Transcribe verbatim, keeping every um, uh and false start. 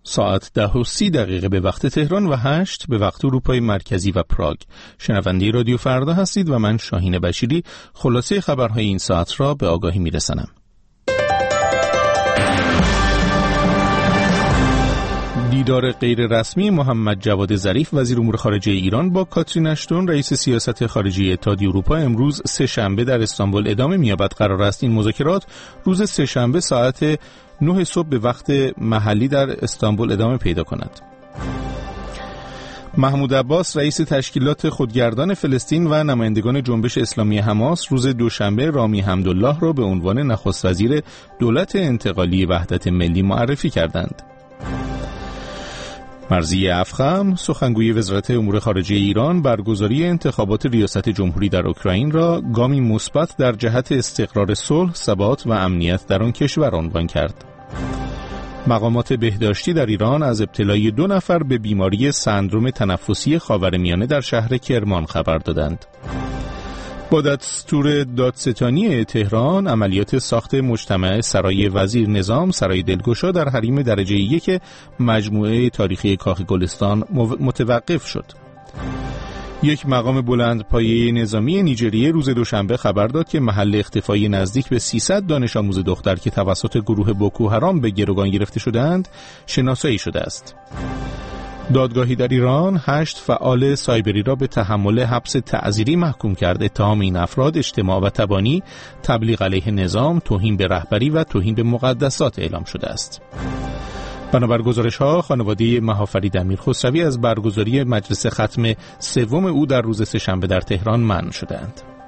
ساعت ده و سی دقیقه به وقت تهران و هشت به وقت اروپای مرکزی و پراگ. شنونده رادیو فردا هستید و من شاهین بشیری خلاصه خبرهای این ساعت را به آگاهی میرسانم. دیدار غیر رسمی محمد جواد ظریف وزیر امور خارجه ایران با کاترین اشتون رئیس سیاست خارجی اتحادیه اروپا امروز سه شنبه در استانبول ادامه می‌یابد. قرار است این مذاکرات روز سه شنبه ساعت نه صبح به وقت محلی در استانبول ادامه پیدا کند. محمود عباس رئیس تشکیلات خودگردان فلسطین و نمایندگان جنبش اسلامی حماس روز دوشنبه رامی حمدالله را به عنوان نخست وزیر دولت انتقالی وحدت ملی معرفی کردند. مرضیه افخم سخنگوی وزارت امور خارجه ایران برگزاری انتخابات ریاست جمهوری در اوکراین را گامی مثبت در جهت استقرار صلح، ثبات و امنیت در آن کشور عنوان کرد. مقامات بهداشتی در ایران از ابتلای دو نفر به بیماری سندروم تنفسی خاورمیانه در شهر کرمان خبر دادند. با دستور دادستانی تهران عملیات ساخت مجتمع سرای وزیر نظام سرای دلگشا در حریم درجه یک مجموعه تاریخی کاخ گلستان متوقف شد. یک مقام بلند پایه نظامی نیجریه روز دوشنبه خبر داد که محل اختفای نزدیک به سیصد دانش آموز دختر که توسط گروه بوکو حرام به گروگان گرفته شدند شناسایی شده است. دادگاهی در ایران هشت فعال سایبری را به تحمل حبس تعزیری محکوم کرد. اتهام این افراد اجتماع و تبانی، تبلیغ علیه نظام، توهین به رهبری و توهین به مقدسات اعلام شده است. بنابر گزارش‌ها خانواده مهافرید امیرخسروی از برگزاری مجلس ختم سوم او در روز سه‌شنبه در تهران منع شدند.